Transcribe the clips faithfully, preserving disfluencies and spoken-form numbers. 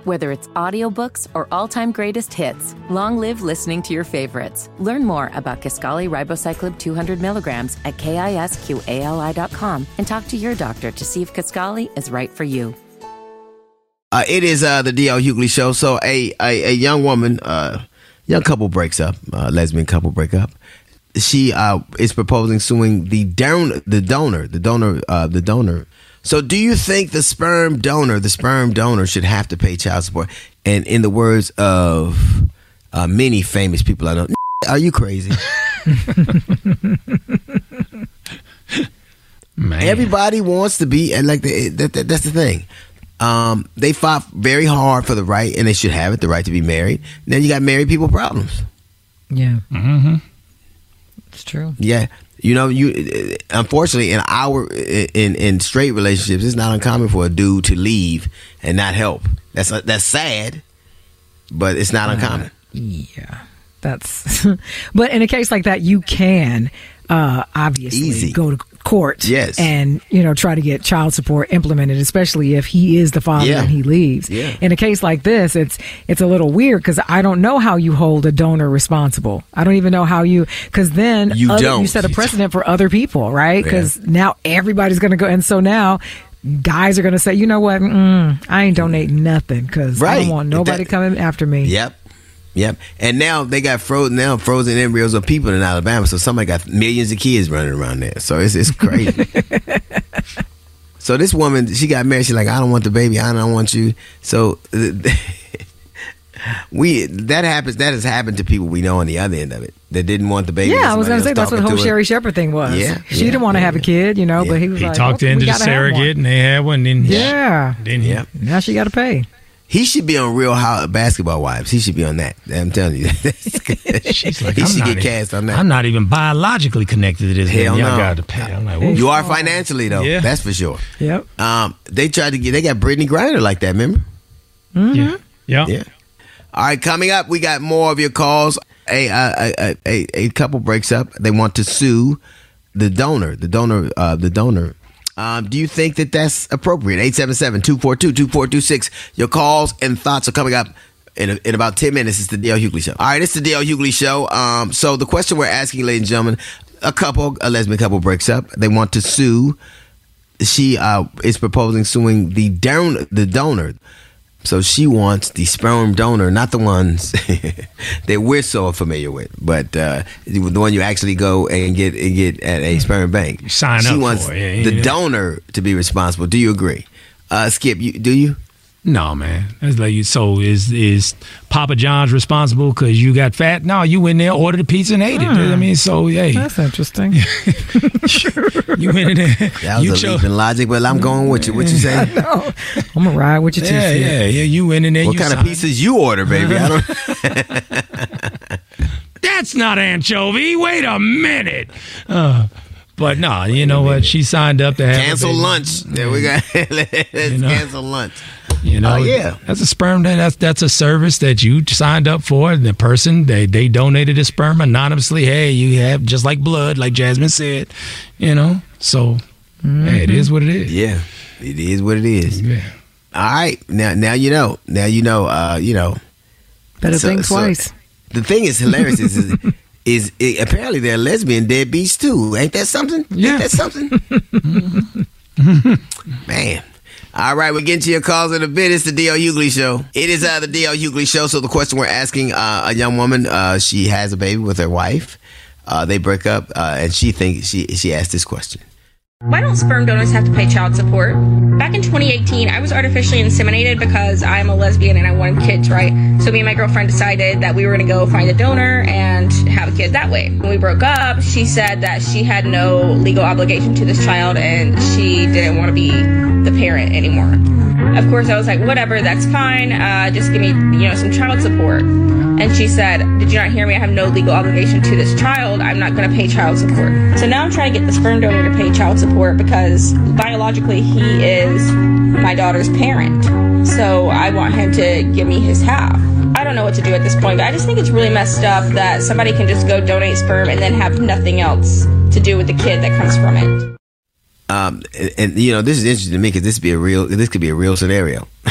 Whether it's audiobooks or all-time greatest hits, long live listening to your favorites. Learn more about Kisqali Ribociclib two hundred milligrams at kisqali dot com and talk to your doctor to see if Kisqali is right for you. Uh, it is uh, the D L Hughley Show. So a, a, a young woman, uh, young couple breaks up, uh, lesbian couple break up. She uh, is proposing suing the don- the donor, the donor, uh, the donor. So do you think the sperm donor, the sperm donor should have to pay child support? And in the words of uh, many famous people I know, are you crazy? Man. Everybody wants to be, and like the, that, that, that's the thing. Um, they fought very hard for the right, and they should have it, the right to be married. Then you got married people problems. Yeah. Mm-hmm. It's true. Yeah. You know, you unfortunately in our in in straight relationships, it's not uncommon for a dude to leave and not help. That's that's sad, but it's not uncommon. Uh, yeah, that's. But in a case like that, you can uh, obviously Easy. go to court, yes, and you know try to get child support implemented, especially if he is the father yeah. and he leaves. Yeah. In a case like this, it's it's a little weird because I don't know how you hold a donor responsible. I don't even know how you because then you other, don't you set a precedent for other people, right? Because yeah. now everybody's going to go, and so now. Guys are going to say, you know what, Mm-mm, I ain't donating nothing because right. I don't want nobody that, coming after me. Yep. Yep. And now they got frozen now frozen embryos of people in Alabama. So somebody got millions of kids running around there. So it's it's crazy. So this woman, she got married. She's like, I don't want the baby. I don't want you. So we that happens. That has happened to people we know on the other end of it that didn't want the baby. Yeah, I was going to say that's what the whole Sherry Shepherd thing was. Yeah, she yeah, didn't want to yeah, have a kid, you know, yeah. but he was he like, talked oh, into the surrogate, and they had one. Then yeah, then he, yeah. Now she got to pay. He should be on Real How Basketball Wives. He should be on that. I'm telling you. She's like, he I'm should not get even, cast on that. I'm not even biologically connected to this. Hell Y'all no. got to pay. I'm like, whoop. You are financially though. Yeah. That's for sure. Yep. Um, they tried to get. They got Brittany Griner like that. Remember? Mm-hmm. Yeah. Yeah. Yeah. All right. Coming up, we got more of your calls. A a, a a a couple breaks up. They want to sue the donor. The donor. Uh, the donor. Um, do you think that that's appropriate? eight seven seven, two four two, two four two six. Your calls and thoughts are coming up in, a, in about ten minutes. It's the D L Hughley Show. All right, it's the D L Hughley Show. Um, so the question we're asking, ladies and gentlemen, a couple, a lesbian couple breaks up. They want to sue. She uh, is proposing suing the don- the donor. So she wants the sperm donor, not the ones that we're so familiar with, but uh, the one you actually go and get and get at a sperm bank. You sign she up wants for it. Yeah, the yeah. donor to be responsible. Do you agree? Uh, Skip, you, do you? No, man. That's like you. So is is Papa John's responsible because you got fat? No, you went there, ordered a pizza, and ate it. Hmm. I mean, so hey, that's interesting. you went in there. That was you a chose, leap in logic, but I'm going with you. What you say? No, I'm gonna ride with you too. yeah, yeah, yeah. You went in there. What you kind signed. of pizzas you order, baby? I don't. That's not anchovy. Wait a minute. Uh, but no, you know what? She signed up to have Cancel a baby. lunch. There we go. Let's You know? cancel lunch. You know, Oh, yeah. that's a sperm. That's that's a service that you signed up for. And the person they they donated a sperm anonymously. Hey, you have just like blood, like Jasmine said. You know, so mm-hmm. hey, it is what it is. Yeah, it is what it is. Yeah. All right, now now you know. Now you know. Uh, you know. Better So- think so twice. the thing is hilarious is, is, is it, apparently they're lesbian deadbeats too. Ain't that something? Yeah. Ain't that something? Man. All right, we're getting to your calls in a bit. It's the D L Hughley Show. It is uh, the D L Hughley Show. So the question we're asking uh, a young woman, uh, she has a baby with her wife. Uh, they break up, uh, and she thinks she she asked this question. Why don't sperm donors have to pay child support? Back in twenty eighteen, I was artificially inseminated because I'm a lesbian and I wanted kids, right? So me and my girlfriend decided that we were going to go find a donor and have a kid that way. When we broke up, she said that she had no legal obligation to this child and she didn't want to be the parent anymore. Of course, I was like, whatever, that's fine. Uh, just give me, you know, some child support. And she said, did you not hear me? I have no legal obligation to this child. I'm not going to pay child support. So now I'm trying to get the sperm donor to pay child support because biologically he is my daughter's parent. So I want him to give me his half. I don't know what to do at this point, but I just think it's really messed up that somebody can just go donate sperm and then have nothing else to do with the kid that comes from it. Um, and, and you know, this is interesting to me because this be a real. This could be a real scenario.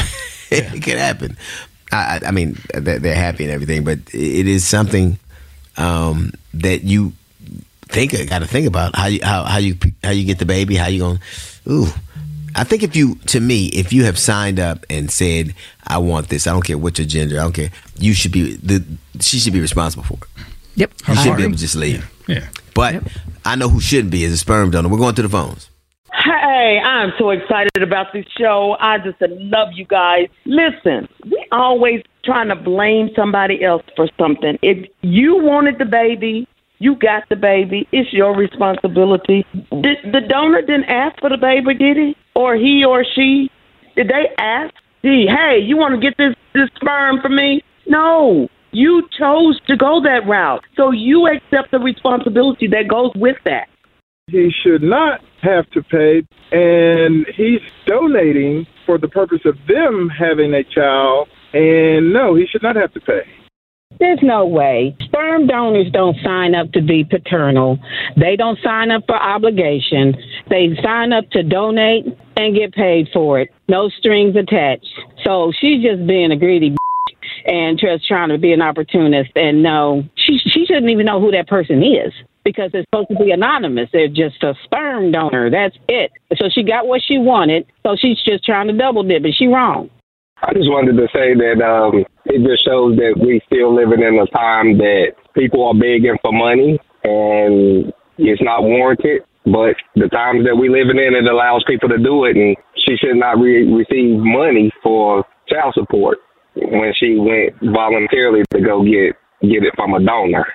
Yeah. It could happen. I, I mean, they're, they're happy and everything, but it is something um, that you think got to think about how you how, how you how you get the baby, how you going. Ooh, I think if you, to me, if you have signed up and said, "I want this," I don't care what your gender, I don't care. You should be the she should be responsible for it. Yep, you shouldn't be able to just leave. Yeah, but yep. I know who shouldn't be is a sperm donor. We're going to the phones. Hey, I'm so excited about this show. I just love you guys. Listen, we always trying to blame somebody else for something. If you wanted the baby, you got the baby. It's your responsibility. Did, the donor didn't ask for the baby, did he? Or he or she? Did they ask? Gee, hey, you want to get this, this sperm for me? No. You chose to go that route. So you accept the responsibility that goes with that. He should not have to pay, and he's donating for the purpose of them having a child, and no, he should not have to pay. There's no way. Sperm donors don't sign up to be paternal. They don't sign up for obligation. They sign up to donate and get paid for it. No strings attached. So she's just being a greedy and just trying to be an opportunist. And no, she she shouldn't even know who that person is because it's supposed to be anonymous. They're just a sperm donor. That's it. So she got what she wanted. So she's just trying to double dip, but she wrong. I just wanted to say that um, it just shows that we still living in a time that people are begging for money and it's not warranted. But the times that we living in, it allows people to do it, and she should not re- receive money for child support when she went voluntarily to go get get it from a donor.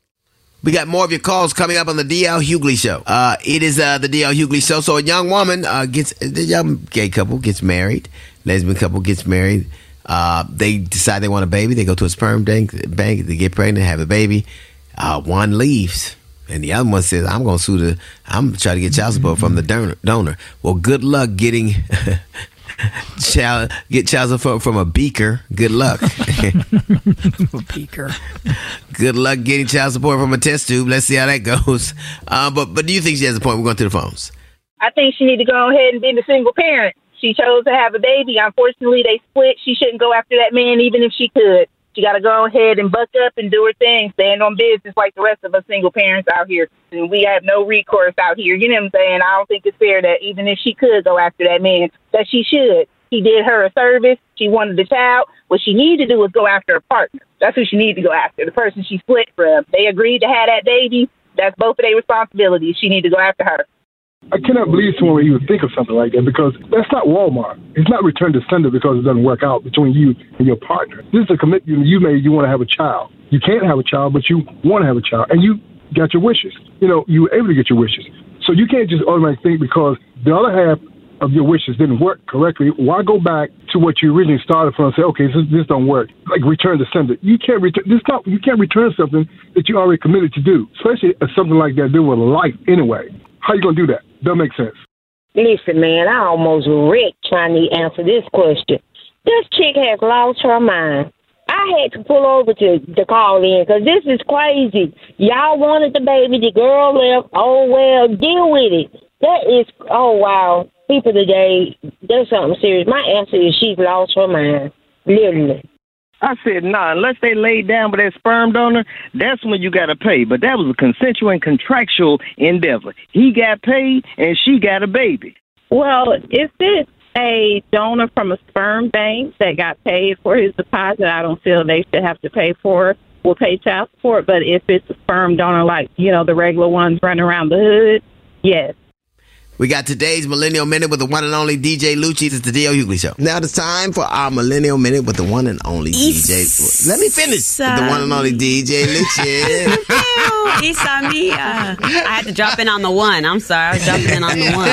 We got more of your calls coming up on the D L Hughley Show. Uh, it is uh, the D L Hughley Show. So a young woman uh, gets, the young gay couple gets married, lesbian couple gets married. Uh, they decide they want a baby. They go to a sperm bank, bank they get pregnant, have a baby. Uh, one leaves, and the other one says, "I'm going to sue the. I'm trying to get child support from the donor." donor. Well, good luck getting. Child, get child support from a beaker. Good luck. A beaker. Good luck getting child support from a test tube. Let's see how that goes. Uh, but but do you think she has a point? We're going to the phones. I think she need to go ahead and be a single parent. She chose to have a baby. Unfortunately, they split. She shouldn't go after that man, even if she could. She got to go ahead and buck up and do her thing, stand on business like the rest of us single parents out here. And we have no recourse out here. You know what I'm saying? I don't think it's fair that even if she could go after that man, that she should. He did her a service. She wanted the child. What she needed to do was go after a partner. That's who she needed to go after, the person she split from. They agreed to have that baby. That's both of their responsibilities. She needed to go after her. I cannot believe someone would even think of something like that because that's not Walmart. It's not return to sender because it doesn't work out between you and your partner. This is a commitment you made. You want to have a child. You can't have a child, but you want to have a child. And you got your wishes. You know, you were able to get your wishes. So you can't just automatically think because the other half of your wishes didn't work correctly. Why go back to what you originally started from and say, okay, this, this don't work? Like return to sender. You can't return this. Not, you can't return something that you already committed to do, especially something like that deal with life anyway. How you gonna do that? Don't make sense. Listen, man, I almost wrecked trying to answer this question. This chick has lost her mind. I had to pull over to, to call in because this is crazy. Y'all wanted the baby. The girl left. Oh, well, deal with it. That is, oh, wow. People today, there's something serious. My answer is she's lost her mind. Literally. I said, nah, unless they laid down with that sperm donor, that's when you got to pay. But that was a consensual and contractual endeavor. He got paid and she got a baby. Well, if it's a donor from a sperm bank that got paid for his deposit, I don't feel they should have to pay for it. We'll pay child support. But if it's a sperm donor like, you know, the regular ones running around the hood, yes. We got today's Millennial Minute with the one and only D J Lucci. It's the D L Hughley Show. Now it's time for our Millennial Minute with the one and only It's, D J. Let me finish. With the one and only D J Lucci. Isa Mia. I had to drop in on the one. I'm sorry. I was jumping in on the one.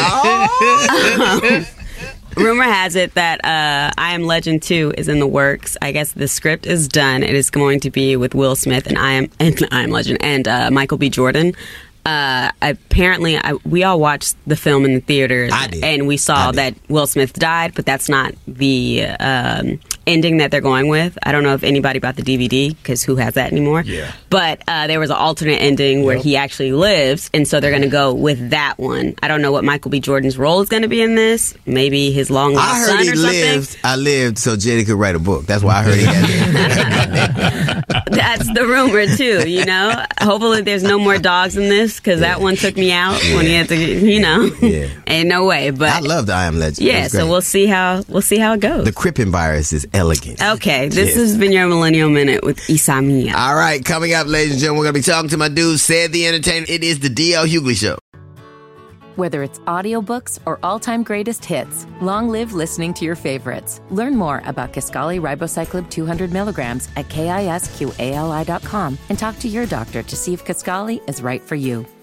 Oh. um, rumor has it that uh, I Am Legend two is in the works. I guess the script is done. It is going to be with Will Smith and I Am and I Am Legend and uh, Michael B. Jordan. Uh, apparently, I, we all watched the film in the theaters, and we saw that Will Smith died, but that's not the um, ending that they're going with. I don't know if anybody bought the D V D, because who has that anymore? Yeah. But uh, there was an alternate ending where Yep. he actually lives, and so they're going to go with that one. I don't know what Michael B. Jordan's role is going to be in this. Maybe his long lost I heard son he or something. lived. I lived so Jenny could write a book. That's why I heard he had it. That's the rumor too, you know. Hopefully, there's no more dogs in this, because that one took me out when he had to, you know. Yeah. Ain't no way. But I loved I Am Legend. It yeah, was so great. we'll see how we'll see how it goes. The Crippen virus is elegant. Okay, this Yes. has been your Millennial Minute with Isamiya. All right, coming up, ladies and gentlemen, we're going to be talking to my dude, Said the Entertainer. It is the D L Hughley Show. Whether it's audiobooks or all-time greatest hits, long live listening to your favorites. Learn more about Kisqali Ribociclib two hundred milligrams at kisqali dot com and talk to your doctor to see if Kisqali is right for you.